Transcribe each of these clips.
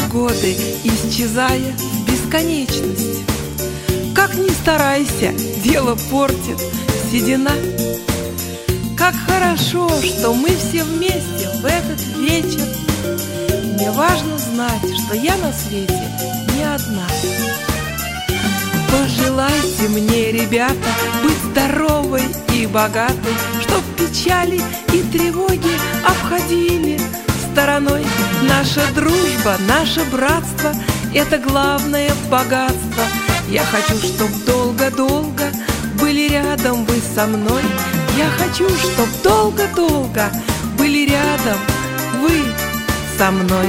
годы, исчезая в бесконечность. Как ни старайся, дело портит седина. Как хорошо, что мы все вместе в этот вечер. Мне важно знать, что я на свете не одна. Пожелайте мне, ребята, быть здоровой и богатой, чтоб печали и тревоги обходили стороной. Наша дружба, наше братство — это главное богатство. Я хочу, чтоб долго-долго были рядом вы со мной. Я хочу, чтоб долго-долго были рядом вы со мной.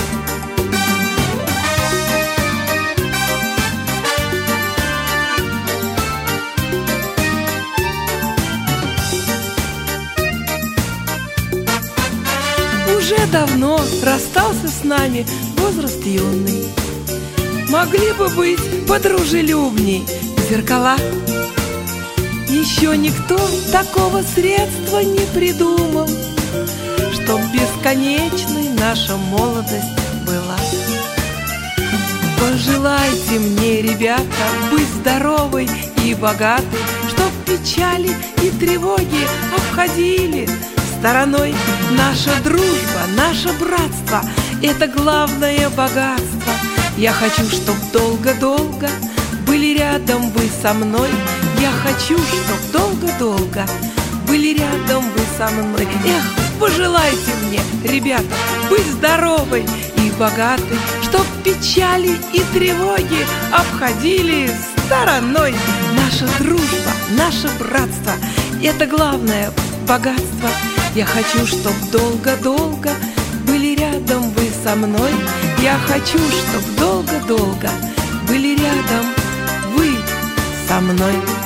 Уже давно расстался с нами возраст юный. Могли бы быть подружелюбней зеркала. Еще никто такого средства не придумал, чтоб бесконечной наша молодость была. Пожелайте мне, ребята, быть здоровой и богатой, чтоб печали и тревоги обходили стороной. Наша дружба, наше братство — это главное богатство. Я хочу, чтоб долго-долго были рядом вы со мной. Я хочу, чтоб долго-долго были рядом вы со мной. Эх, пожелайте мне, ребята, быть здоровой и богатой, чтоб печали и тревоги обходили стороной. Наша дружба, наше братство — это главное богатство. Я хочу, чтоб долго-долго были рядом вы со мной. Я хочу, чтоб долго-долго были рядом вы со мной.